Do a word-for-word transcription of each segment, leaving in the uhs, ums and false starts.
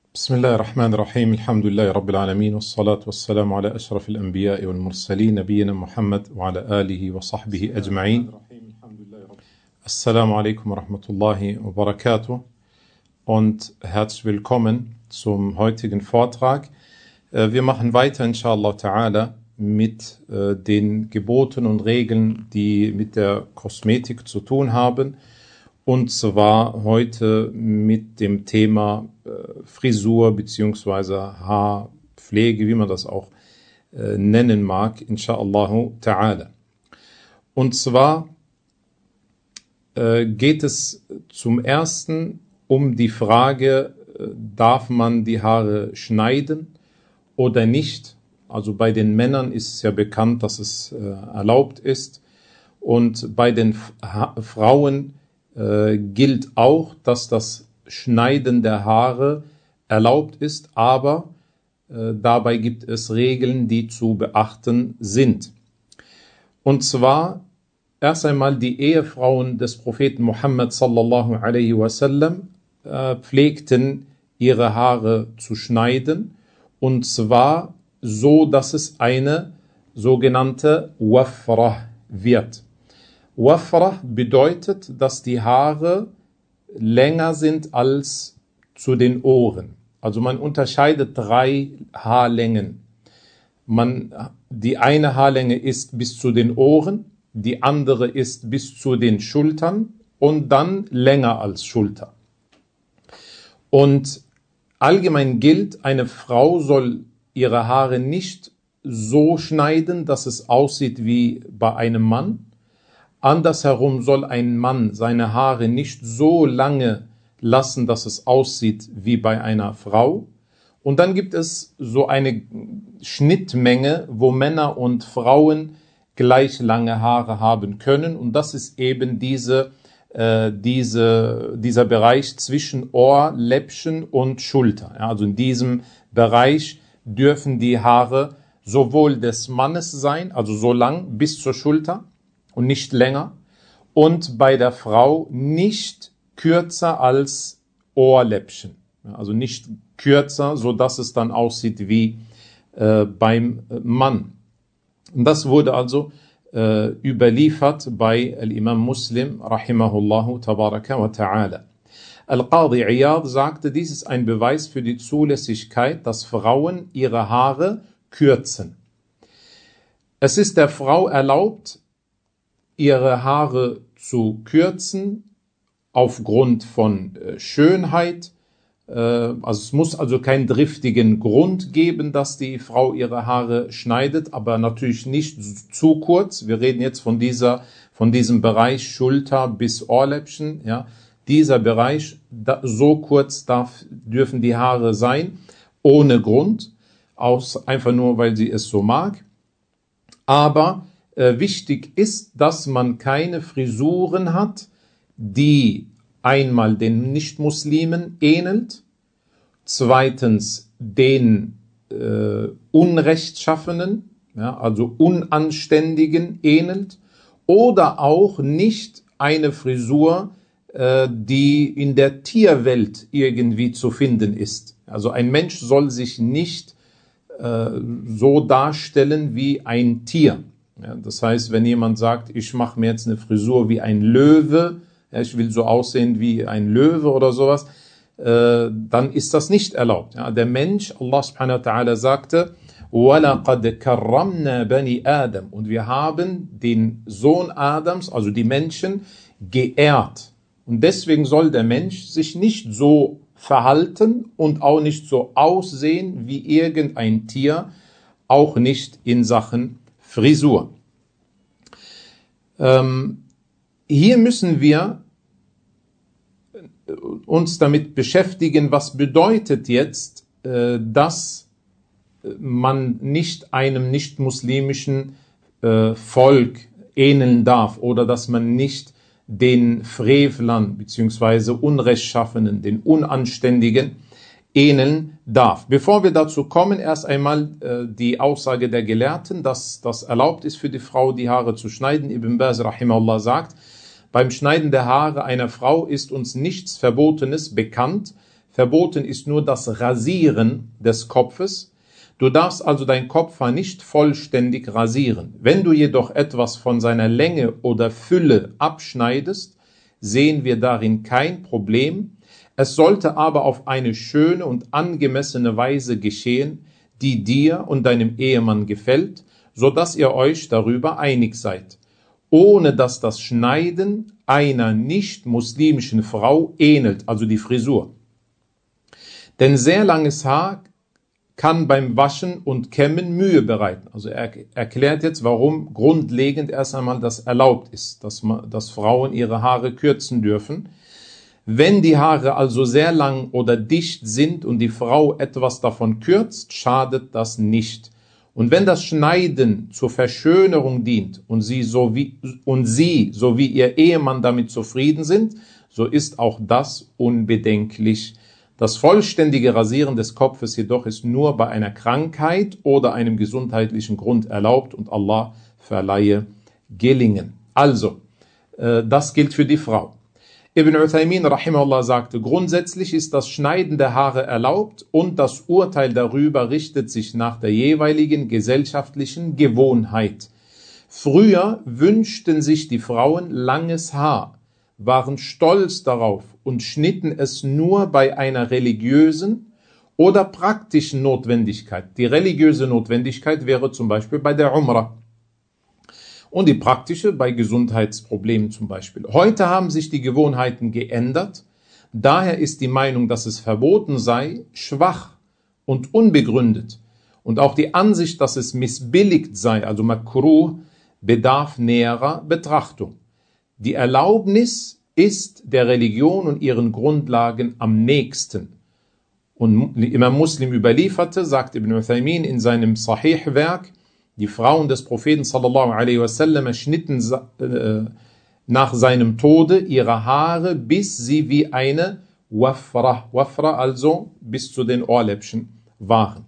بسم الله الرحمن الرحيم الحمد لله رب العالمين والصلاة والسلام على أشرف الأنبياء والمرسلين نبينا محمد وعلى آله وصحبه أجمعين. Assalamu alaikum wa rahmatullahi wa barakatuh und herzlich willkommen zum heutigen Vortrag. Wir machen weiter inshallah ta'ala mit den Geboten und Regeln, die mit der Kosmetik zu tun haben. Und zwar heute mit dem Thema äh, Frisur bzw. Haarpflege, wie man das auch äh, nennen mag, inshallah ta'ala. Und zwar äh, geht es zum ersten um die Frage, äh, darf man die Haare schneiden oder nicht? Also bei den Männern ist es ja bekannt, dass es äh, erlaubt ist. Und bei den ha- Frauen Äh, gilt auch, dass das Schneiden der Haare erlaubt ist, aber äh, dabei gibt es Regeln, die zu beachten sind. Und zwar erst einmal die Ehefrauen des Propheten Muhammad sallallahu alaihi wasallam äh, pflegten ihre Haare zu schneiden, und zwar so, dass es eine sogenannte Wafrah wird. Wafrah bedeutet, dass die Haare länger sind als zu den Ohren. Also man unterscheidet drei Haarlängen. Man, die eine Haarlänge ist bis zu den Ohren, die andere ist bis zu den Schultern und dann länger als Schulter. Und allgemein gilt, eine Frau soll ihre Haare nicht so schneiden, dass es aussieht wie bei einem Mann. Andersherum soll ein Mann seine Haare nicht so lange lassen, dass es aussieht wie bei einer Frau. Und dann gibt es so eine Schnittmenge, wo Männer und Frauen gleich lange Haare haben können. Und das ist eben diese, äh, diese, dieser Bereich zwischen Ohr, Läppchen und Schulter. Ja, also in diesem Bereich dürfen die Haare sowohl des Mannes sein, also so lang bis zur Schulter, und nicht länger, und bei der Frau nicht kürzer als Ohrläppchen. Also nicht kürzer, so dass es dann aussieht wie äh, beim Mann. Und das wurde also äh, überliefert bei Al-Imam Muslim, rahimahullahu tabaraka wa ta'ala. Al-Qadi Iyad sagte, dies ist ein Beweis für die Zulässigkeit, dass Frauen ihre Haare kürzen. Es ist der Frau erlaubt, ihre Haare zu kürzen aufgrund von äh, Schönheit. Äh, also es muss also keinen driftigen Grund geben, dass die Frau ihre Haare schneidet, aber natürlich nicht zu kurz. Wir reden jetzt von dieser, von diesem Bereich Schulter bis Ohrläppchen. Ja, dieser Bereich, da, so kurz darf, dürfen die Haare sein, ohne Grund, aus, einfach nur, weil sie es so mag. Aber wichtig ist, dass man keine Frisuren hat, die einmal den Nichtmuslimen ähnelt, zweitens den äh, Unrechtschaffenen, ja, also Unanständigen ähnelt, oder auch nicht eine Frisur, äh, die in der Tierwelt irgendwie zu finden ist. Also ein Mensch soll sich nicht äh, so darstellen wie ein Tier. Ja, das heißt, wenn jemand sagt, ich mache mir jetzt eine Frisur wie ein Löwe, ja, ich will so aussehen wie ein Löwe oder sowas, äh, dann ist das nicht erlaubt. Ja, der Mensch, Allah subhanahu wa ta'ala sagte, وَلَقَدْ كَرَّمْنَا بَنِي آدَمْ, und wir haben den Sohn Adams, also die Menschen, geehrt. Und deswegen soll der Mensch sich nicht so verhalten und auch nicht so aussehen wie irgendein Tier, auch nicht in Sachen Frisur. Ähm, hier müssen wir uns damit beschäftigen, was bedeutet jetzt, äh, dass man nicht einem nicht-muslimischen äh, Volk ähneln darf oder dass man nicht den Frevlern bzw. Unrechtschaffenen, den Unanständigen ähneln darf. Bevor wir dazu kommen, erst einmal äh, die Aussage der Gelehrten, dass das erlaubt ist für die Frau, die Haare zu schneiden. Ibn Baz rahimahullah sagt, beim Schneiden der Haare einer Frau ist uns nichts Verbotenes bekannt, Verboten ist nur das Rasieren des Kopfes. Du darfst also dein Kopfhaar nicht vollständig rasieren. Wenn du jedoch etwas von seiner Länge oder Fülle abschneidest, sehen wir darin kein Problem. Es sollte aber auf eine schöne und angemessene Weise geschehen, die dir und deinem Ehemann gefällt, so dass ihr euch darüber einig seid, ohne dass das Schneiden einer nicht-muslimischen Frau ähnelt, also die Frisur. Denn sehr langes Haar kann beim Waschen und Kämmen Mühe bereiten. Also er erklärt jetzt, warum grundlegend erst einmal das erlaubt ist, dass, man, dass Frauen ihre Haare kürzen dürfen. Wenn die Haare also sehr lang oder dicht sind und die Frau etwas davon kürzt, schadet das nicht. Und wenn das Schneiden zur Verschönerung dient und sie sowie, und sie sowie ihr Ehemann damit zufrieden sind, so ist auch das unbedenklich. Das vollständige Rasieren des Kopfes jedoch ist nur bei einer Krankheit oder einem gesundheitlichen Grund erlaubt und Allah verleihe Gelingen. Also, äh, das gilt für die Frau. Ibn Uthaymin rahimahullah sagte, grundsätzlich ist das Schneiden der Haare erlaubt und das Urteil darüber richtet sich nach der jeweiligen gesellschaftlichen Gewohnheit. Früher wünschten sich die Frauen langes Haar, waren stolz darauf und schnitten es nur bei einer religiösen oder praktischen Notwendigkeit. Die religiöse Notwendigkeit wäre zum Beispiel bei der Umrah und die praktische bei Gesundheitsproblemen zum Beispiel. Heute haben sich die Gewohnheiten geändert. Daher ist die Meinung, dass es verboten sei, schwach und unbegründet. Und auch die Ansicht, dass es missbilligt sei, also makruh, bedarf näherer Betrachtung. Die Erlaubnis ist der Religion und ihren Grundlagen am nächsten. Und Imam Muslim überlieferte, sagt Ibn Uthaymin in seinem Sahih-Werk, die Frauen des Propheten sallallahu alaihi wasallam schnitten äh, nach seinem Tode ihre Haare, bis sie wie eine Wafra, Wafra also bis zu den Ohrläppchen waren.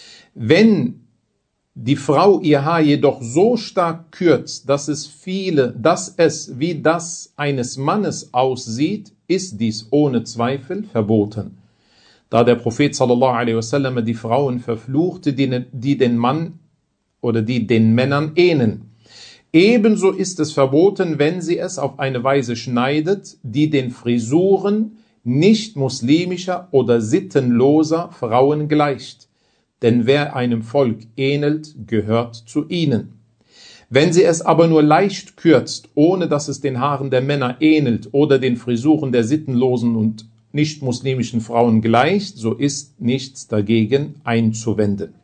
Wenn die Frau ihr Haar jedoch so stark kürzt, dass es viele, dass es wie das eines Mannes aussieht, ist dies ohne Zweifel verboten. Da der Prophet sallallahu alaihi wasallam die Frauen verfluchte, die, die den Mann oder die den Männern ähneln. Ebenso ist es verboten, wenn sie es auf eine Weise schneidet, die den Frisuren nicht muslimischer oder sittenloser Frauen gleicht. Denn wer einem Volk ähnelt, gehört zu ihnen. Wenn sie es aber nur leicht kürzt, ohne dass es den Haaren der Männer ähnelt oder den Frisuren der sittenlosen und nicht-muslimischen Frauen gleicht, so ist nichts dagegen einzuwenden.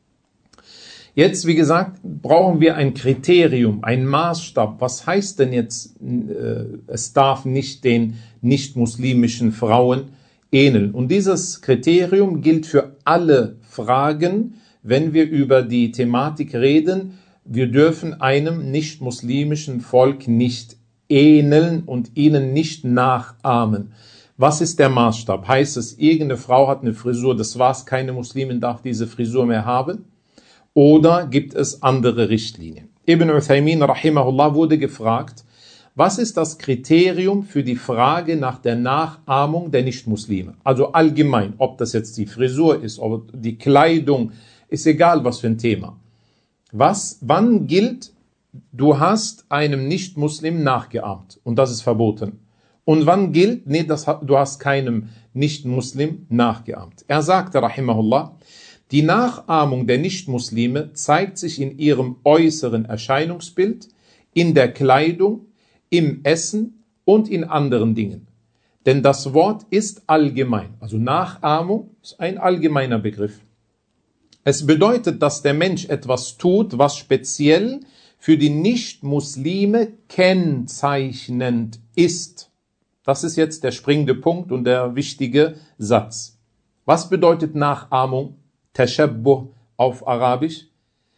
Jetzt, wie gesagt, brauchen wir ein Kriterium, ein Maßstab. Was heißt denn jetzt, äh, es darf nicht den nicht-muslimischen Frauen ähneln? Und dieses Kriterium gilt für alle Fragen, wenn wir über die Thematik reden. Wir dürfen einem nicht-muslimischen Volk nicht ähneln und ihnen nicht nachahmen. Was ist der Maßstab? Heißt es, irgendeine Frau hat eine Frisur, das war's, keine Muslimin darf diese Frisur mehr haben? Oder gibt es andere Richtlinien? Ibn Uthaymin rahimahullah wurde gefragt, was ist das Kriterium für die Frage nach der Nachahmung der Nichtmuslime? Also allgemein, ob das jetzt die Frisur ist, ob die Kleidung, ist egal was für ein Thema. Was, wann gilt, du hast einem Nichtmuslim nachgeahmt und das ist verboten? Und wann gilt, nee, das, du hast keinem Nichtmuslim nachgeahmt? Er sagte rahimahullah, die Nachahmung der Nichtmuslime zeigt sich in ihrem äußeren Erscheinungsbild, in der Kleidung, im Essen und in anderen Dingen. Denn das Wort ist allgemein, also Nachahmung ist ein allgemeiner Begriff. Es bedeutet, dass der Mensch etwas tut, was speziell für die Nichtmuslime kennzeichnend ist. Das ist jetzt der springende Punkt und der wichtige Satz. Was bedeutet Nachahmung? Tashabbuh auf Arabisch.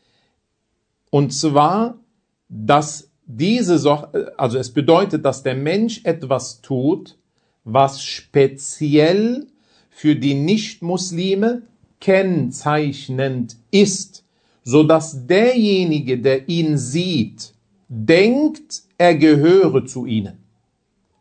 Und zwar, dass diese Sache, also es bedeutet, dass der Mensch etwas tut, was speziell für die Nichtmuslime kennzeichnend ist, so dass derjenige, der ihn sieht, denkt, er gehöre zu ihnen.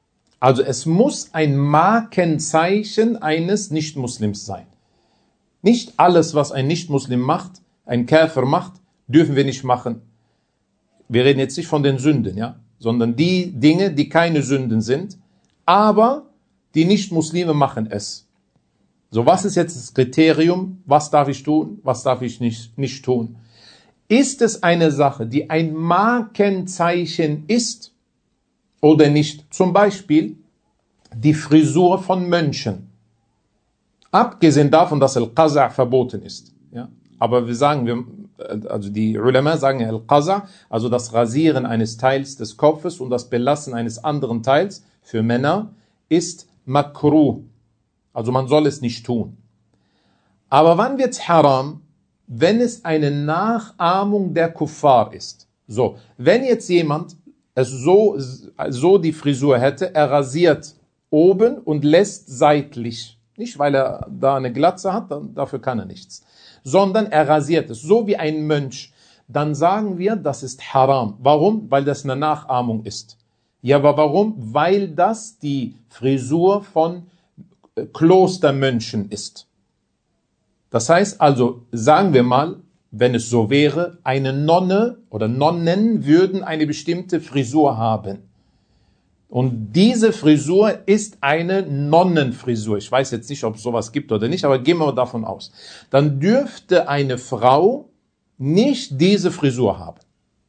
Also es muss ein Markenzeichen eines Nichtmuslims sein. Nicht alles, was ein Nichtmuslim macht, ein Käfer macht, dürfen wir nicht machen. Wir reden jetzt nicht von den Sünden, ja, sondern die Dinge, die keine Sünden sind, aber die Nichtmuslime machen es. So, was ist jetzt das Kriterium? Was darf ich tun? Was darf ich nicht, nicht tun? Ist es eine Sache, die ein Markenzeichen ist oder nicht? Zum Beispiel die Frisur von Mönchen. Abgesehen davon, dass Al-Qaza' verboten ist. Ja? Aber wir sagen, wir, also die Ulama sagen Al-Qaza', also das Rasieren eines Teils des Kopfes und das Belassen eines anderen Teils für Männer ist makruh. Also man soll es nicht tun. Aber wann wird's haram? Wenn es eine Nachahmung der Kuffar ist. So, wenn jetzt jemand es so, so die Frisur hätte, er rasiert oben und lässt seitlich. Nicht, weil er da eine Glatze hat, dann, dafür kann er nichts. Sondern er rasiert es, so wie ein Mönch. Dann sagen wir, das ist haram. Warum? Weil das eine Nachahmung ist. Ja, aber warum? Weil das die Frisur von Klostermönchen ist. Das heißt also, sagen wir mal, wenn es so wäre, eine Nonne oder Nonnen würden eine bestimmte Frisur haben. Und diese Frisur ist eine Nonnenfrisur. Ich weiß jetzt nicht, ob es sowas gibt oder nicht, aber gehen wir davon aus. Dann dürfte eine Frau nicht diese Frisur haben.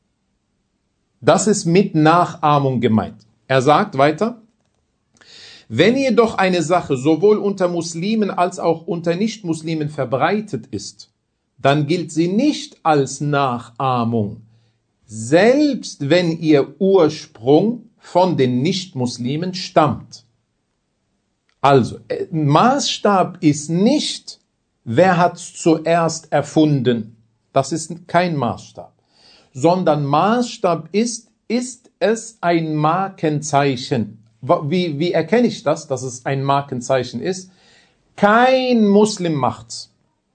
Das ist mit Nachahmung gemeint. Er sagt weiter, wenn jedoch eine Sache sowohl unter Muslimen als auch unter Nichtmuslimen verbreitet ist, dann gilt sie nicht als Nachahmung, selbst wenn ihr Ursprung von den Nichtmuslimen stammt. Also, Maßstab ist nicht, wer hat es zuerst erfunden. Das ist kein Maßstab. Sondern Maßstab ist, ist es ein Markenzeichen. Wie, wie erkenne ich das, dass es ein Markenzeichen ist? Kein Muslim macht's.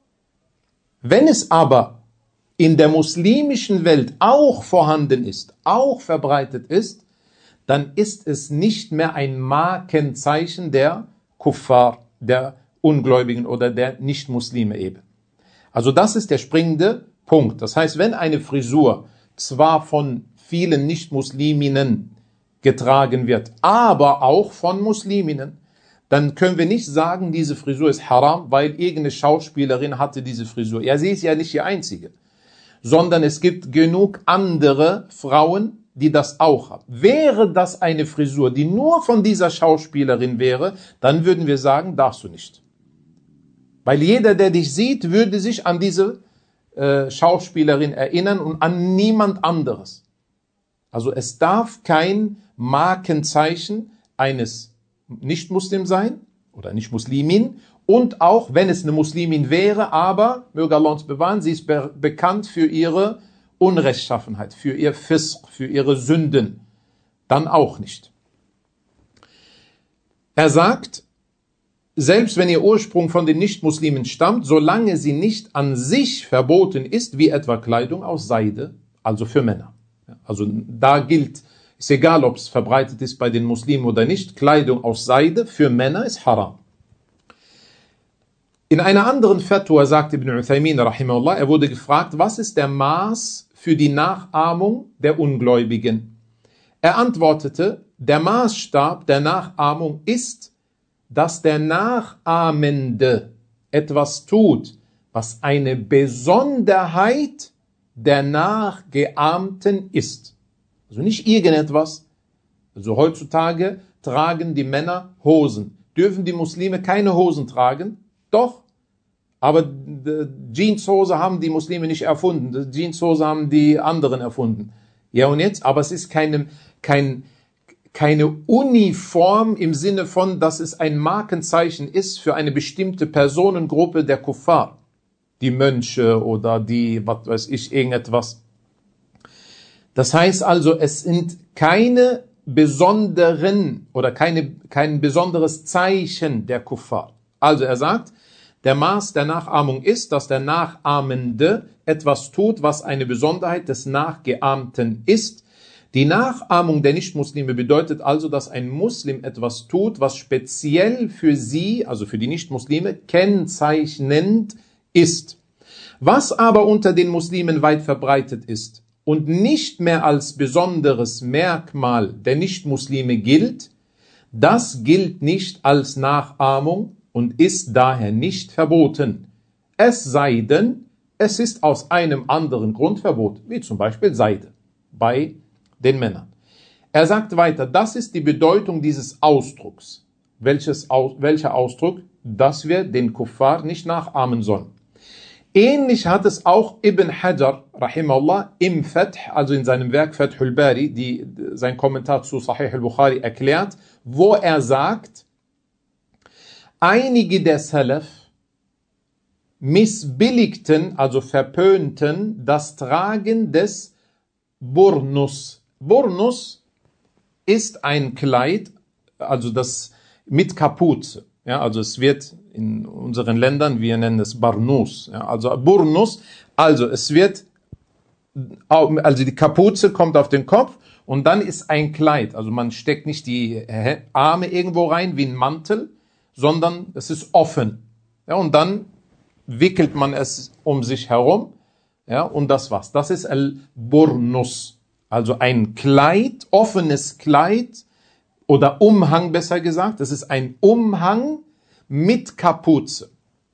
Wenn es aber in der muslimischen Welt auch vorhanden ist, auch verbreitet ist, dann ist es nicht mehr ein Markenzeichen der Kuffar, der Ungläubigen oder der Nichtmuslime eben. Also das ist der springende Punkt. Das heißt, wenn eine Frisur zwar von vielen Nichtmusliminnen getragen wird, aber auch von Musliminnen, dann können wir nicht sagen, diese Frisur ist haram, weil irgendeine Schauspielerin hatte diese Frisur. Ja, sie ist ja nicht die einzige, sondern es gibt genug andere Frauen, die das auch haben. Wäre das eine Frisur, die nur von dieser Schauspielerin wäre, dann würden wir sagen, darfst du nicht. Weil jeder, der dich sieht, würde sich an diese äh, Schauspielerin erinnern und an niemand anderes. Also es darf kein Markenzeichen eines Nicht-Muslim sein oder Nicht-Muslimin und auch wenn es eine Muslimin wäre, aber, möge Allah uns bewahren, sie ist be- bekannt für ihre Unrechtschaffenheit, für ihr Fisq, für ihre Sünden, dann auch nicht. Er sagt, selbst wenn ihr Ursprung von den Nicht-Muslimen stammt, solange sie nicht an sich verboten ist, wie etwa Kleidung aus Seide, also für Männer. Also da gilt, ist egal, ob es verbreitet ist bei den Muslimen oder nicht, Kleidung aus Seide für Männer ist haram. In einer anderen Fatwa sagt Ibn Uthaymin, rahimahullah, er wurde gefragt, was ist der Maß für die Nachahmung der Ungläubigen? Er antwortete, der Maßstab der Nachahmung ist, dass der Nachahmende etwas tut, was eine Besonderheit der Nachgeahmten ist. Also nicht irgendetwas. Also heutzutage tragen die Männer Hosen. Dürfen die Muslime keine Hosen tragen? Doch. Aber Jeanshose haben die Muslime nicht erfunden. Jeanshose haben die anderen erfunden. Ja und jetzt? Aber es ist keine, kein, keine Uniform im Sinne von, dass es ein Markenzeichen ist für eine bestimmte Personengruppe der Kuffar. Die Mönche oder die, was weiß ich, irgendetwas. Das heißt also, es sind keine besonderen oder keine, kein besonderes Zeichen der Kuffar. Also er sagt, der Maß der Nachahmung ist, dass der Nachahmende etwas tut, was eine Besonderheit des Nachgeahmten ist. Die Nachahmung der Nichtmuslime bedeutet also, dass ein Muslim etwas tut, was speziell für sie, also für die Nichtmuslime, kennzeichnend ist. Was aber unter den Muslimen weit verbreitet ist und nicht mehr als besonderes Merkmal der Nichtmuslime gilt, das gilt nicht als Nachahmung und ist daher nicht verboten. Es sei denn, es ist aus einem anderen Grund verboten, wie zum Beispiel Seide bei den Männern. Er sagt weiter, das ist die Bedeutung dieses Ausdrucks. Welches, welcher Ausdruck? Dass wir den Kuffar nicht nachahmen sollen. Ähnlich hat es auch Ibn Hajar, rahimahullah, im Fath, also in seinem Werk Fathul Bari, die, sein Kommentar zu Sahih al-Bukhari erklärt, wo er sagt, einige der Salaf missbilligten, also verpönten, das Tragen des Burnus. Burnus ist ein Kleid, also das mit Kapuze. Ja, also es wird in unseren Ländern, wir nennen es Barnus. Ja, also Burnus, also es wird, also die Kapuze kommt auf den Kopf und dann ist ein Kleid. Also man steckt nicht die Arme irgendwo rein wie ein Mantel, sondern es ist offen. Ja, und dann wickelt man es um sich herum. Ja, und das war's. Das ist Al-Burnus. Also ein Kleid, offenes Kleid oder Umhang besser gesagt. Das ist ein Umhang mit Kapuze.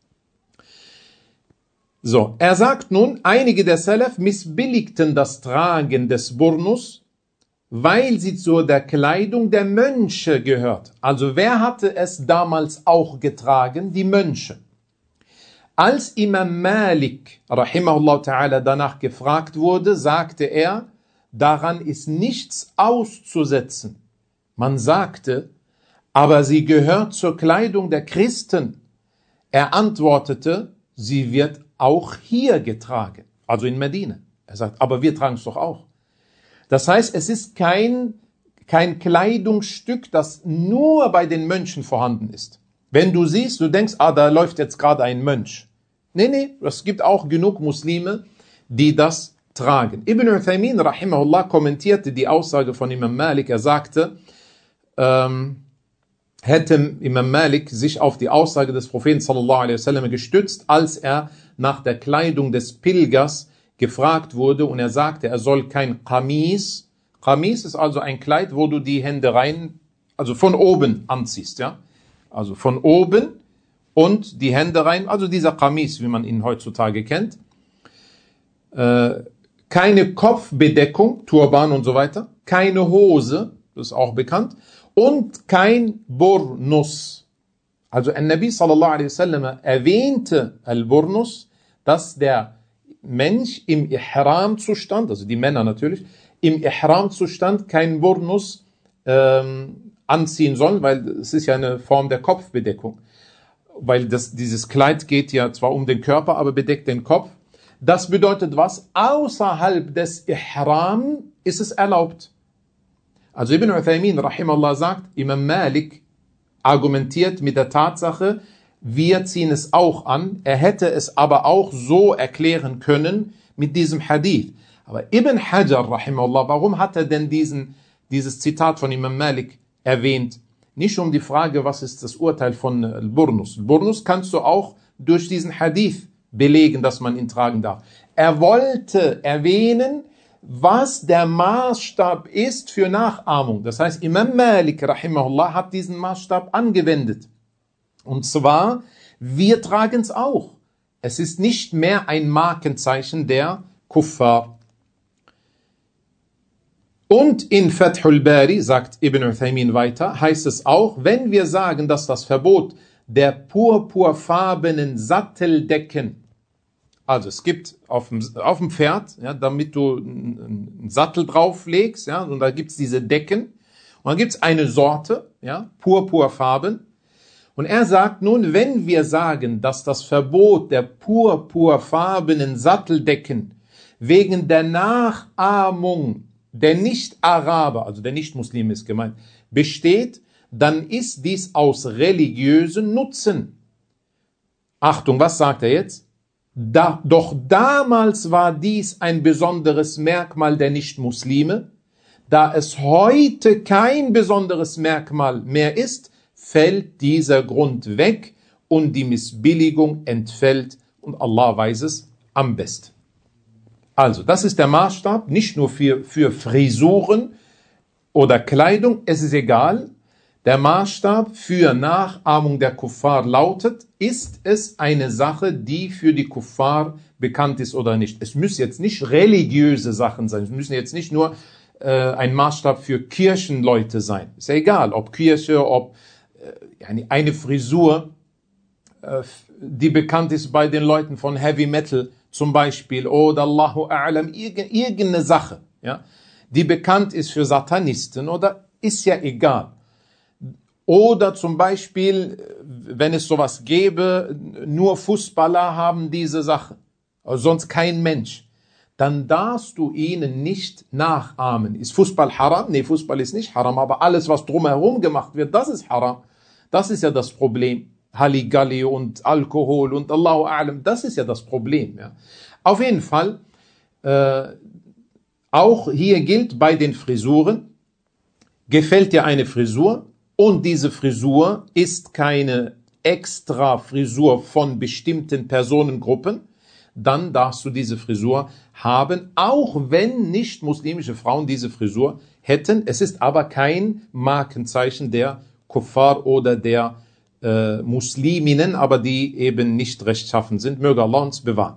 So, er sagt nun, einige der Salaf missbilligten das Tragen des Burnus, weil sie zu der Kleidung der Mönche gehört. Also wer hatte es damals auch getragen? Die Mönche. Als Imam Malik, rahimahullah ta'ala, danach gefragt wurde, sagte er, daran ist nichts auszusetzen. Man sagte, aber sie gehört zur Kleidung der Christen. Er antwortete, sie wird auch hier getragen, also in Medina. Er sagt, aber wir tragen es doch auch. Das heißt, es ist kein, kein Kleidungsstück, das nur bei den Mönchen vorhanden ist. Wenn du siehst, du denkst, ah, da läuft jetzt gerade ein Mönch. Nee, nee, es gibt auch genug Muslime, die das tragen. Ibn Uthaymin, rahimahullah, kommentierte die Aussage von Imam Malik. Er sagte, ähm, hätte Imam Malik sich auf die Aussage des Propheten sallallahu alaihi wasallam gestützt, als er nach der Kleidung des Pilgers gefragt wurde und er sagte, er soll kein Qamis. Qamis ist also ein Kleid, wo du die Hände rein, also von oben anziehst, ja, also von oben und die Hände rein, also dieser Qamis, wie man ihn heutzutage kennt. Äh, keine Kopfbedeckung, Turban und so weiter, keine Hose, das ist auch bekannt, und kein Burnus. Also An-Nabi sallallahu alaihi wasallam erwähnte Al-Burnus, dass der Mensch im Ihram-Zustand, also die Männer natürlich, im Ihram-Zustand kein Burnus ähm, anziehen sollen, weil es ist ja eine Form der Kopfbedeckung. Weil das, dieses Kleid geht ja zwar um den Körper, aber bedeckt den Kopf. Das bedeutet was? Außerhalb des Ihram ist es erlaubt. Also Ibn Uthaymin, rahimahullah, sagt, Imam Malik argumentiert mit der Tatsache, wir ziehen es auch an. Er hätte es aber auch so erklären können mit diesem Hadith. Aber Ibn Hajar, rahimahullah, warum hat er denn diesen, dieses Zitat von Imam Malik erwähnt? Nicht um die Frage, was ist das Urteil von Al-Burnus. Al-Burnus kannst du auch durch diesen Hadith belegen, dass man ihn tragen darf. Er wollte erwähnen, was der Maßstab ist für Nachahmung. Das heißt, Imam Malik, rahimahullah, hat diesen Maßstab angewendet. Und zwar, wir tragen es auch. Es ist nicht mehr ein Markenzeichen der Kuffar. Und in Fathul Bari, sagt Ibn Uthaymin weiter, heißt es auch, wenn wir sagen, dass das Verbot der purpurfarbenen Satteldecken, also es gibt auf dem, auf dem Pferd, ja, damit du einen Sattel drauflegst, ja, und da gibt's diese Decken, und dann gibt's eine Sorte, ja, purpurfarben. Und er sagt nun, wenn wir sagen, dass das Verbot der purpurfarbenen Satteldecken wegen der Nachahmung der Nicht-Araber, also der Nicht-Muslime ist gemeint, besteht, dann ist dies aus religiösen Nutzen. Achtung, was sagt er jetzt? Da, doch damals war dies ein besonderes Merkmal der Nicht-Muslime, Da es heute kein besonderes Merkmal mehr ist, fällt dieser Grund weg und die Missbilligung entfällt und Allah weiß es am besten. Also, das ist der Maßstab, nicht nur für, für Frisuren oder Kleidung, es ist egal. Der Maßstab für Nachahmung der Kuffar lautet, ist es eine Sache, die für die Kuffar bekannt ist oder nicht. Es müssen jetzt nicht religiöse Sachen sein, es müssen jetzt nicht nur äh, ein Maßstab für Kirchenleute sein. Ist ja egal, ob Kirche, ob äh, eine Frisur, äh, die bekannt ist bei den Leuten von Heavy Metal zum Beispiel, oder Allahu A'lam, irgendeine Sache, ja, die bekannt ist für Satanisten, oder ist ja egal. Oder zum Beispiel, wenn es sowas gäbe, nur Fußballer haben diese Sache, also sonst kein Mensch, dann darfst du ihnen nicht nachahmen. Ist Fußball haram? Nee, Fußball ist nicht haram, aber alles, was drumherum gemacht wird, das ist haram. Das ist ja das Problem. Halligalli und Alkohol und Allahu A'lam, das ist ja das Problem. Ja. Auf jeden Fall, äh, auch hier gilt bei den Frisuren, gefällt dir eine Frisur und diese Frisur ist keine extra Frisur von bestimmten Personengruppen, dann darfst du diese Frisur haben, auch wenn nicht muslimische Frauen diese Frisur hätten. Es ist aber kein Markenzeichen der Kuffar oder der äh, Musliminnen, aber die eben nicht rechtschaffen sind. Möge Allah uns bewahren.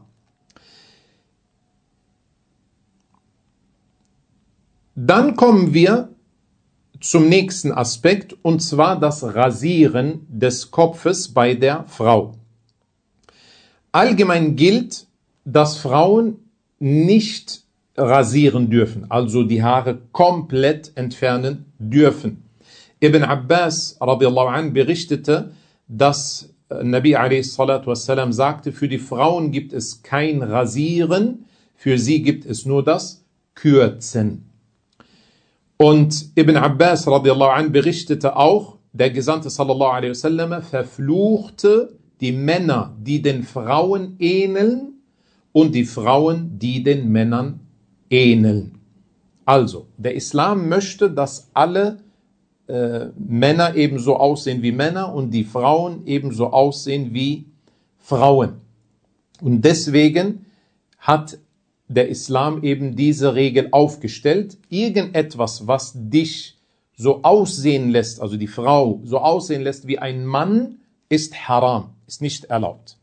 Dann kommen wir zum nächsten Aspekt, und zwar das Rasieren des Kopfes bei der Frau. Allgemein gilt, dass Frauen nicht rasieren dürfen, also die Haare komplett entfernen dürfen. Ibn Abbas radiallahu anh berichtete, dass Nabi a.s. sagte, für die Frauen gibt es kein Rasieren, für sie gibt es nur das Kürzen. Und Ibn Abbas radiallahu anh berichtete auch, der Gesandte sallallahu alaihi wasallam verfluchte die Männer, die den Frauen ähneln, und die Frauen, die den Männern ähneln. Also, der Islam möchte, dass alle äh, Männer ebenso aussehen wie Männer und die Frauen ebenso aussehen wie Frauen. Und deswegen hat der Islam eben diese Regel aufgestellt. Irgendetwas, was dich so aussehen lässt, also die Frau so aussehen lässt wie ein Mann, ist haram, ist nicht erlaubt.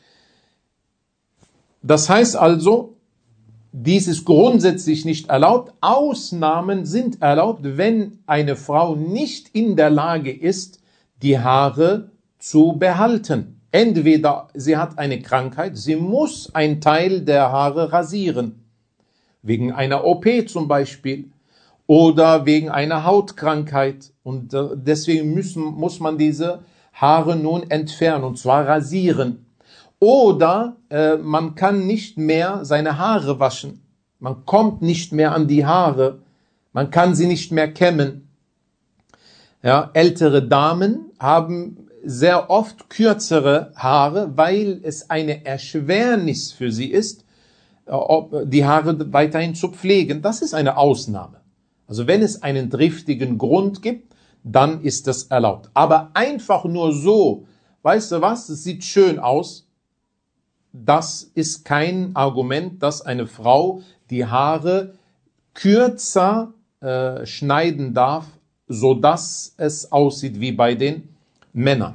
Das heißt also, dies ist grundsätzlich nicht erlaubt. Ausnahmen sind erlaubt, wenn eine Frau nicht in der Lage ist, die Haare zu behalten. Entweder sie hat eine Krankheit, sie muss einen Teil der Haare rasieren, wegen einer O P zum Beispiel, oder wegen einer Hautkrankheit. Und deswegen müssen, muss man diese Haare nun entfernen, und zwar rasieren. Oder äh, man kann nicht mehr seine Haare waschen. Man kommt nicht mehr an die Haare. Man kann sie nicht mehr kämmen. Ja, ältere Damen haben sehr oft kürzere Haare, weil es eine Erschwernis für sie ist, die Haare weiterhin zu pflegen. Das ist eine Ausnahme. Also wenn es einen triftigen Grund gibt, dann ist das erlaubt. Aber einfach nur so, weißt du was, es sieht schön aus, das ist kein Argument, dass eine Frau die Haare kürzer äh, schneiden darf, so dass es aussieht wie bei den Männern.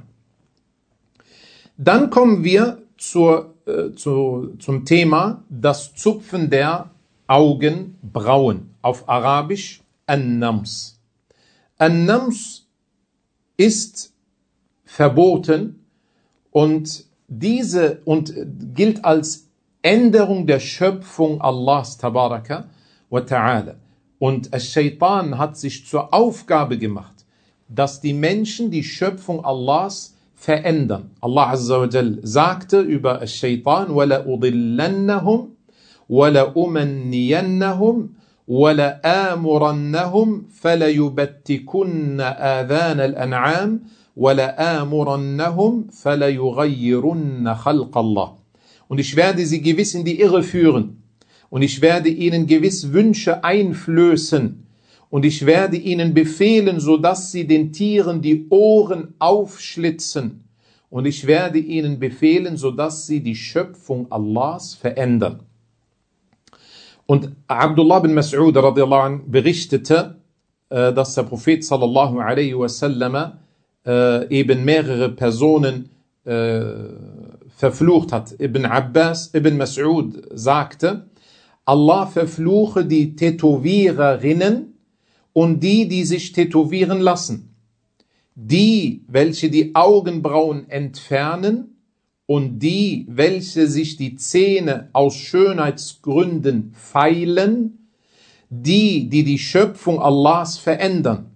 Dann kommen wir zur, äh, zu, zum Thema das Zupfen der Augenbrauen. Auf Arabisch An-Nams. An-Nams ist verboten und diese und gilt als Änderung der Schöpfung Allahs Tabaraka wa Ta'ala. Und Ash-Shaytan hat sich zur Aufgabe gemacht, dass die Menschen die Schöpfung Allahs verändern. Allah Azza wa Jal sagte über Ash-Shaytan: وَلَا أُضِلَّنَّهُمْ وَلَا أُمَنِّيَنَّهُمْ وَلَا آمُرَنَّهُمْ فَلَيُبَتِّكُنَّ آذَانَ الْأَنْعَامِ وَلَآمُرَنَّهُمْ فَلَيُغَيِّرُنَّ خَلْقَ اللَّهِ. Und ich werde sie gewiss in die Irre führen und ich werde ihnen gewiss Wünsche einflößen Und ich werde ihnen befehlen, sodass sie den Tieren die Ohren aufschlitzen. Und ich werde ihnen befehlen, sodass sie die Schöpfung Allahs verändern. Und Abdullah bin Mas'ud radiallahu anh berichtete, dass der Prophet sallallahu alaihi wasallam eben mehrere Personen verflucht hat. Ibn Abbas, Ibn Mas'ud sagte, Allah verfluche die Tätowiererinnen und die, die sich tätowieren lassen, die, welche die Augenbrauen entfernen und die, welche sich die Zähne aus Schönheitsgründen feilen, die, die die Schöpfung Allahs verändern.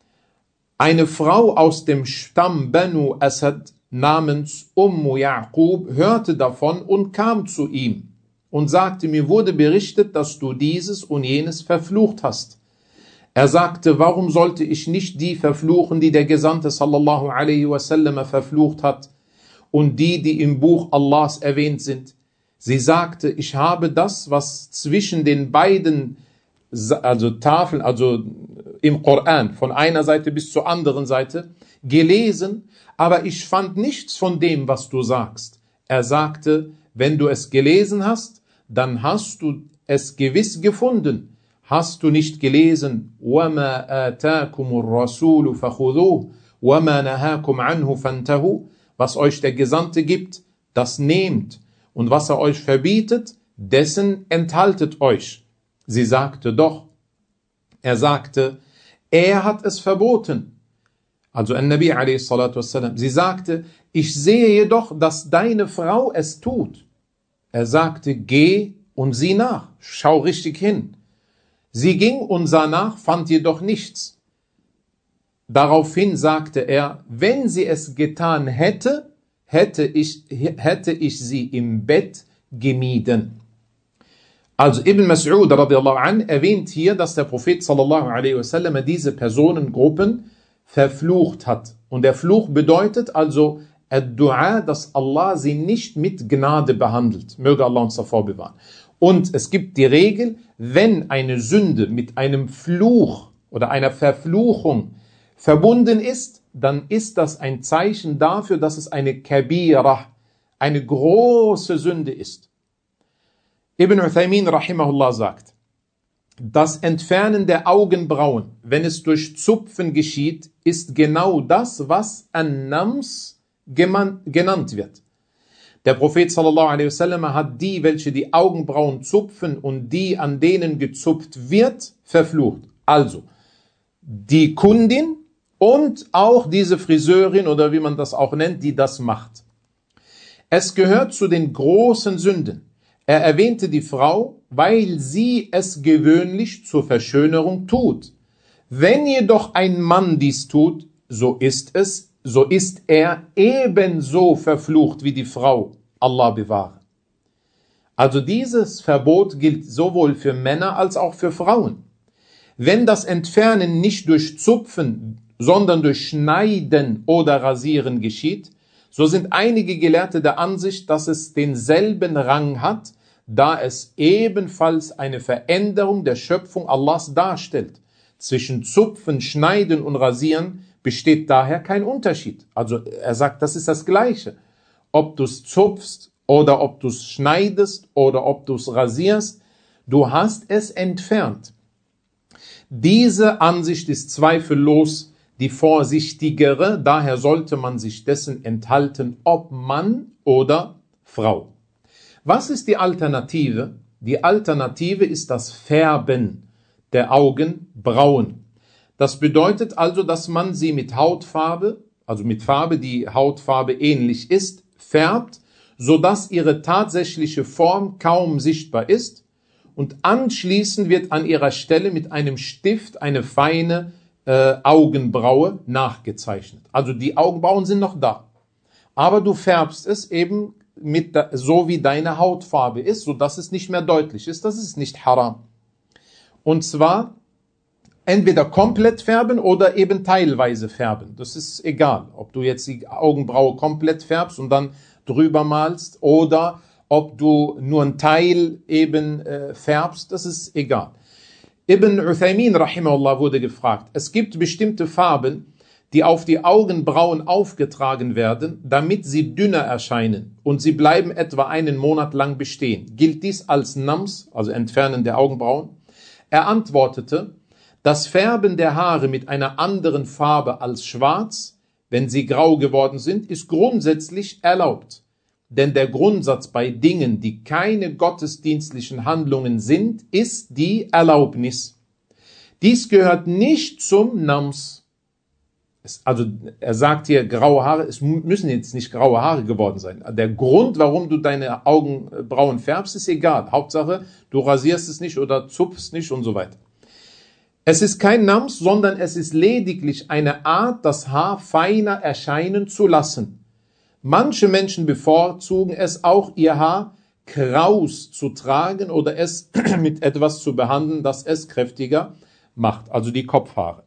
Eine Frau aus dem Stamm Banu Asad namens Ummu Ya'qub hörte davon und kam zu ihm und sagte, mir wurde berichtet, dass du dieses und jenes verflucht hast. Er sagte, warum sollte ich nicht die verfluchen, die der Gesandte sallallahu alaihi wasallam verflucht hat und die, die im Buch Allahs erwähnt sind? Sie sagte, ich habe das, was zwischen den beiden, also Tafeln, also im Koran, von einer Seite bis zur anderen Seite, gelesen, aber ich fand nichts von dem, was du sagst. Er sagte, wenn du es gelesen hast, dann hast du es gewiss gefunden. Hast du nicht gelesen, وَمَا آتَاكُمُ الرَّسُولُ فَخُذُوهُ وَمَا نَهَاكُمْ عَنْهُ فَانْتَهُوا? Was euch der Gesandte gibt, das nehmt, und was er euch verbietet, dessen enthaltet euch. Sie sagte doch. Er sagte, er hat es verboten. Also an-Nabi alayhi salatu wassalam. Sie sagte, ich sehe jedoch, dass deine Frau es tut. Er sagte, geh und sieh nach, schau richtig hin. Sie ging und sah nach, fand jedoch nichts. Daraufhin sagte er, wenn sie es getan hätte, hätte ich, hätte ich sie im Bett gemieden. Also Ibn Mas'ud radiallahu anh erwähnt hier, dass der Prophet sallallahu alaihi wasallam diese Personengruppen verflucht hat. Und der Fluch bedeutet also Ad-Du'a, dass Allah sie nicht mit Gnade behandelt. Möge Allah uns davor bewahren. Und es gibt die Regel, wenn eine Sünde mit einem Fluch oder einer Verfluchung verbunden ist, dann ist das ein Zeichen dafür, dass es eine Kabira, eine große Sünde ist. Ibn Uthaymin rahimahullah sagt, das Entfernen der Augenbrauen, wenn es durch Zupfen geschieht, ist genau das, was An-Nams genannt wird. Der Prophet sallallahu alaihi wasallam hat die, welche die Augenbrauen zupfen und die, an denen gezupft wird, verflucht. Also die Kundin und auch diese Friseurin oder wie man das auch nennt, die das macht. Es gehört zu den großen Sünden. Er erwähnte die Frau, weil sie es gewöhnlich zur Verschönerung tut. Wenn jedoch ein Mann dies tut, so ist es, so ist er ebenso verflucht wie die Frau. Allah bewahre. Also dieses Verbot gilt sowohl für Männer als auch für Frauen. Wenn das Entfernen nicht durch Zupfen, sondern durch Schneiden oder Rasieren geschieht, so sind einige Gelehrte der Ansicht, dass es denselben Rang hat, da es ebenfalls eine Veränderung der Schöpfung Allahs darstellt. Zwischen Zupfen, Schneiden und Rasieren besteht daher kein Unterschied. Also er sagt, das ist das Gleiche. Ob du es zupfst oder ob du es schneidest oder ob du es rasierst, du hast es entfernt. Diese Ansicht ist zweifellos die vorsichtigere, daher sollte man sich dessen enthalten, ob Mann oder Frau. Was ist die Alternative? Die Alternative ist das Färben der Augenbrauen. Das bedeutet also, dass man sie mit Hautfarbe, also mit Farbe, die Hautfarbe ähnlich ist, färbt, sodass ihre tatsächliche Form kaum sichtbar ist, und anschließend wird an ihrer Stelle mit einem Stift eine feine äh, Augenbraue nachgezeichnet. Also die Augenbrauen sind noch da, aber du färbst es eben mit der, so wie deine Hautfarbe ist, sodass es nicht mehr deutlich ist. Das ist nicht haram. Und zwar entweder komplett färben oder eben teilweise färben. Das ist egal, ob du jetzt die Augenbraue komplett färbst und dann drüber malst oder ob du nur einen Teil eben äh, färbst, das ist egal. Ibn Uthaymin rahimahullah wurde gefragt, es gibt bestimmte Farben, die auf die Augenbrauen aufgetragen werden, damit sie dünner erscheinen und sie bleiben etwa einen Monat lang bestehen. Gilt dies als Nams, also Entfernen der Augenbrauen? Er antwortete, das Färben der Haare mit einer anderen Farbe als schwarz, wenn sie grau geworden sind, ist grundsätzlich erlaubt. Denn der Grundsatz bei Dingen, die keine gottesdienstlichen Handlungen sind, ist die Erlaubnis. Dies gehört nicht zum Nams. Also er sagt hier graue Haare, es müssen jetzt nicht graue Haare geworden sein. Der Grund, warum du deine Augenbrauen färbst, ist egal. Hauptsache, du rasierst es nicht oder zupfst nicht und so weiter. Es ist kein Nams, sondern es ist lediglich eine Art, das Haar feiner erscheinen zu lassen. Manche Menschen bevorzugen es auch, ihr Haar kraus zu tragen oder es mit etwas zu behandeln, das es kräftiger macht, also die Kopfhaare.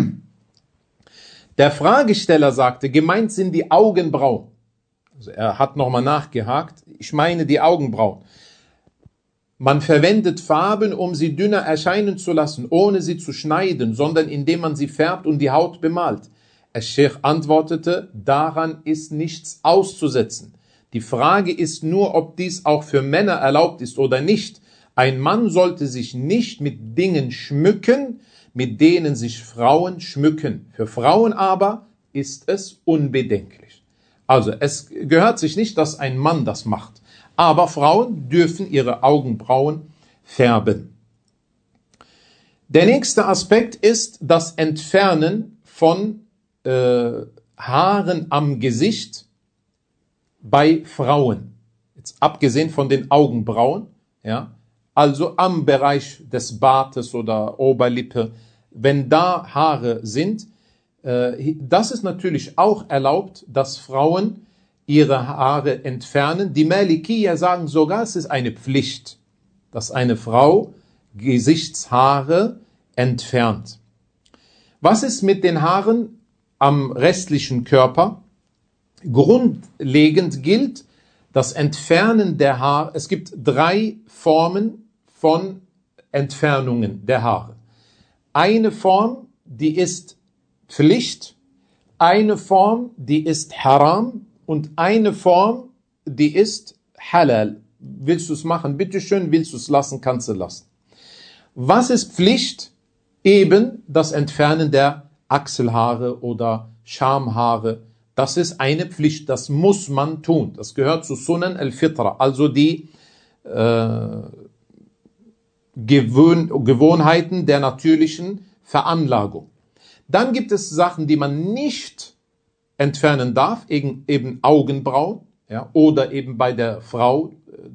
Der Fragesteller sagte, gemeint sind die Augenbrauen. Also er hat nochmal nachgehakt, ich meine die Augenbrauen. Man verwendet Farben, um sie dünner erscheinen zu lassen, ohne sie zu schneiden, sondern indem man sie färbt und die Haut bemalt. Al-Sheikh antwortete, daran ist nichts auszusetzen. Die Frage ist nur, ob dies auch für Männer erlaubt ist oder nicht. Ein Mann sollte sich nicht mit Dingen schmücken, mit denen sich Frauen schmücken. Für Frauen aber ist es unbedenklich. Also es gehört sich nicht, dass ein Mann das macht. Aber Frauen dürfen ihre Augenbrauen färben. Der nächste Aspekt ist das Entfernen von äh, Haaren am Gesicht bei Frauen. Jetzt abgesehen von den Augenbrauen, ja, also am Bereich des Bartes oder Oberlippe, wenn da Haare sind, äh, das ist natürlich auch erlaubt, dass Frauen ihre Haare entfernen. Die Malikiya sagen sogar, es ist eine Pflicht, dass eine Frau Gesichtshaare entfernt. Was ist mit den Haaren am restlichen Körper? Grundlegend gilt das Entfernen der Haare. Es gibt drei Formen von Entfernungen der Haare. Eine Form, die ist Pflicht, eine Form, die ist Haram und eine Form, die ist Halal. Willst du es machen? Bitteschön. Willst du es lassen? Kannst du lassen. Was ist Pflicht? Eben das Entfernen der Achselhaare oder Schamhaare. Das ist eine Pflicht, das muss man tun. Das gehört zu Sunan al-Fitra, also die äh, Gewöhn Gewohnheiten der natürlichen Veranlagung. Dann gibt es Sachen, die man nicht entfernen darf, eben, eben Augenbrauen, ja, oder eben bei der Frau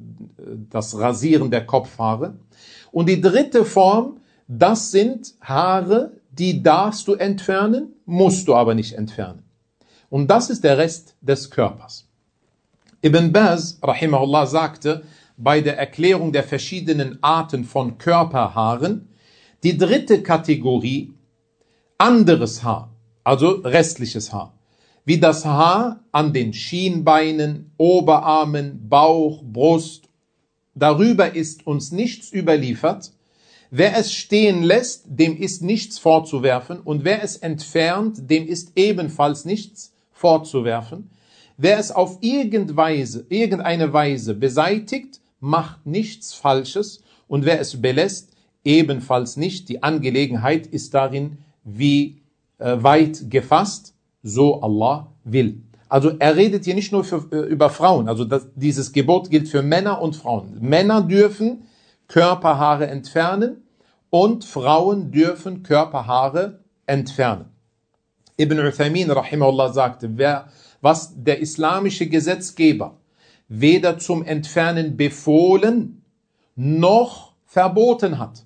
das Rasieren der Kopfhaare. Und die dritte Form, das sind Haare, die darfst du entfernen, musst du aber nicht entfernen. Und das ist der Rest des Körpers. Ibn Baz, rahimahullah, sagte bei der Erklärung der verschiedenen Arten von Körperhaaren, die dritte Kategorie, anderes Haar, also restliches Haar, wie das Haar an den Schienbeinen, Oberarmen, Bauch, Brust. Darüber ist uns nichts überliefert. Wer es stehen lässt, dem ist nichts vorzuwerfen, und wer es entfernt, dem ist ebenfalls nichts vorzuwerfen. Wer es auf irgendeine Weise beseitigt, macht nichts Falsches, und wer es belässt, ebenfalls nicht. Die Angelegenheit ist darin wie äh, weit gefasst, so Allah will. Also er redet hier nicht nur für, äh, über Frauen, also das, dieses Gebot gilt für Männer und Frauen. Männer dürfen Körperhaare entfernen und Frauen dürfen Körperhaare entfernen. Ibn Uthaymin rahimahullah sagte, wer, was der islamische Gesetzgeber weder zum Entfernen befohlen noch verboten hat,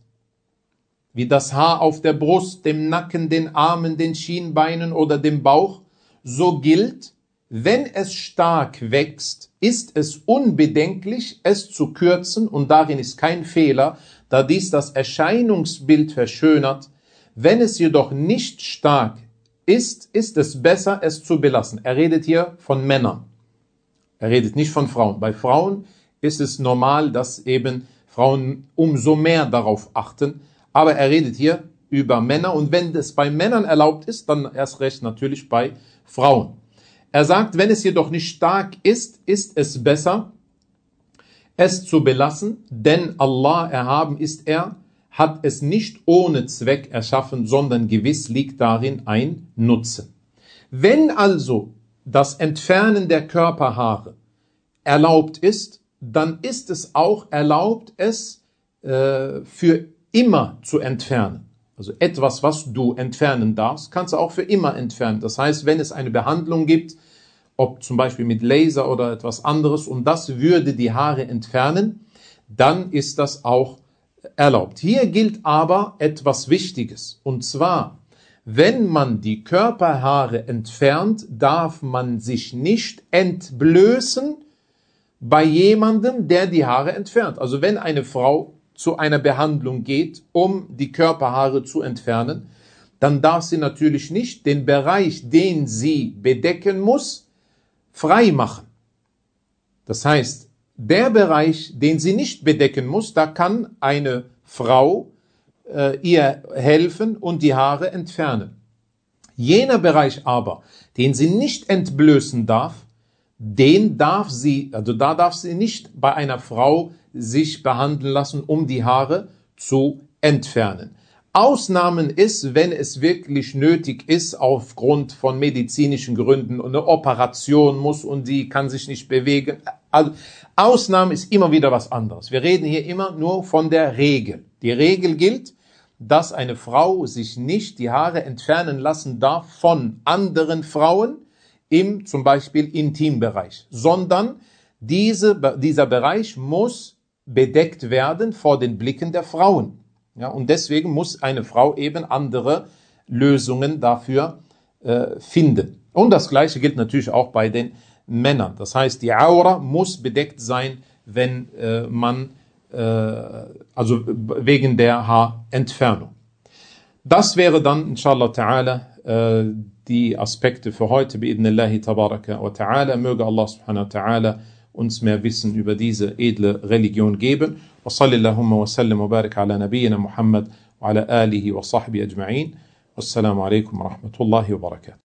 wie das Haar auf der Brust, dem Nacken, den Armen, den Schienbeinen oder dem Bauch, so gilt, wenn es stark wächst, ist es unbedenklich, es zu kürzen, und darin ist kein Fehler, da dies das Erscheinungsbild verschönert. Wenn es jedoch nicht stark ist, ist es besser, es zu belassen. Er redet hier von Männern. Er redet nicht von Frauen. Bei Frauen ist es normal, dass eben Frauen umso mehr darauf achten, Aber er redet hier über Männer und wenn es bei Männern erlaubt ist, dann erst recht natürlich bei Frauen. Er sagt, wenn es jedoch nicht stark ist, ist es besser, es zu belassen, denn Allah, erhaben ist er, hat es nicht ohne Zweck erschaffen, sondern gewiss liegt darin ein Nutzen. Wenn also das Entfernen der Körperhaare erlaubt ist, dann ist es auch erlaubt, es äh, für immer zu entfernen. Also etwas, was du entfernen darfst, kannst du auch für immer entfernen. Das heißt, wenn es eine Behandlung gibt, ob zum Beispiel mit Laser oder etwas anderes, und das würde die Haare entfernen, dann ist das auch erlaubt. Hier gilt aber etwas Wichtiges, und zwar, wenn man die Körperhaare entfernt, darf man sich nicht entblößen bei jemandem, der die Haare entfernt. Also wenn eine Frau zu einer Behandlung geht, um die Körperhaare zu entfernen, dann darf sie natürlich nicht den Bereich, den sie bedecken muss, frei machen. Das heißt, der Bereich, den sie nicht bedecken muss, da kann eine Frau äh, ihr helfen und die Haare entfernen. Jener Bereich aber, den sie nicht entblößen darf, den darf sie, also da darf sie nicht bei einer Frau sich behandeln lassen, um die Haare zu entfernen. Ausnahmen ist, wenn es wirklich nötig ist, aufgrund von medizinischen Gründen, eine Operation muss und sie kann sich nicht bewegen. Also, Ausnahme ist immer wieder was anderes. Wir reden hier immer nur von der Regel. Die Regel gilt, dass eine Frau sich nicht die Haare entfernen lassen darf von anderen Frauen im zum Beispiel Intimbereich, sondern diese, dieser Bereich muss bedeckt werden vor den Blicken der Frauen. Ja, und deswegen muss eine Frau eben andere Lösungen dafür äh, finden. Und das Gleiche gilt natürlich auch bei den Männern. Das heißt, die Aura muss bedeckt sein, wenn äh, man, äh, also wegen der Haarentfernung. Das wäre dann, inshallah ta'ala, äh, die Aspekte für heute, bi'idhnillahi tabaraka wa ta'ala. Möge Allah subhanahu wa ta'ala uns mehr Wissen über diese edle Religion geben. Wa sallallahu wa sallam wa barik ala nabiyyina Muhammad wa ala alihi wa sahbihi ajma'in. Wassalamu alaikum wa rahmatullahi wa barakatuh.